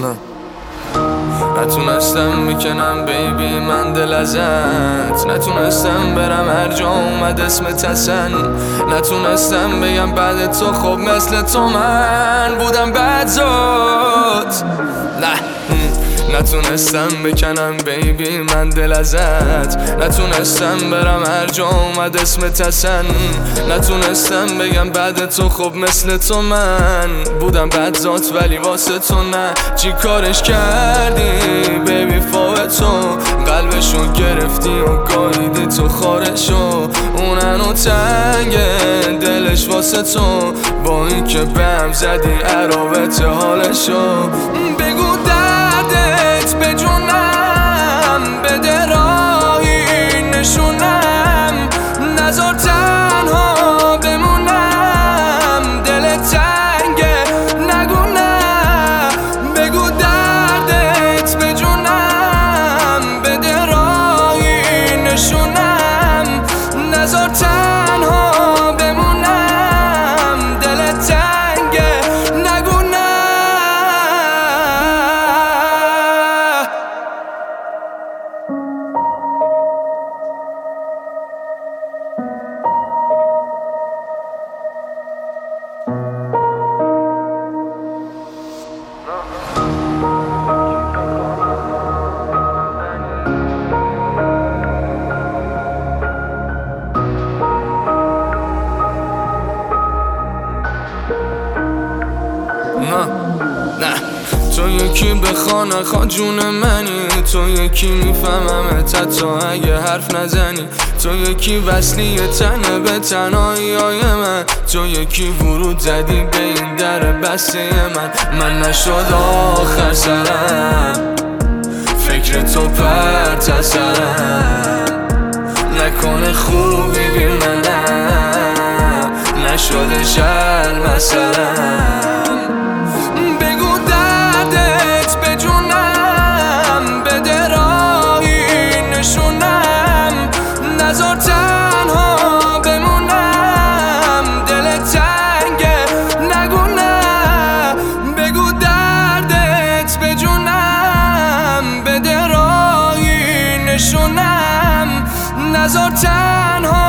نه نتونستم بکنم بیبی من دل ازت، نتونستم برم هر جا اومد اسمت حسن، نتونستم بگم بعد تو خب مثل تو من بودم بدزاد. نه نتونستم بکنم بیبی من دل ازت، نتونستم برم هر جا اومد اسمت حسن، نتونستم بگم بعد تو خب مثل تو من بودم بدزاد ولی واسه تو نه. چی کارش کردی بیبی فوتو، قلبشو گرفتی و گاییدی تو خارشو، اوننو تنگه دلش واسه تو، با این که بهم زدی عرابت حالشو. بگو دردت به جونم بده راهی نشونم، نذار تنها بمونم دلت تنگه نگو نه. بگو دردت به جونم بده راهی نشونم، نذار تنها بمونم دلت تنگه نگو نه. نه تو یکی بخواه نخواه جون منی، تو یکی میفهممت حتی اگه حرف نزنی، تو یکی وصلی تنه به تنهایی های من، تو یکی ورود زدی به این در بسته من نشد آخر سرم فکر تو پرت از سرم، نکنه خوبی بی منم نشده شرم از سرم. بگو دردت به جونم بده راهی نشونم، نذار تنها بمونم دلت تنگه نگو نه. بگو دردت به جونم بده راهی نشونم، نذار تنها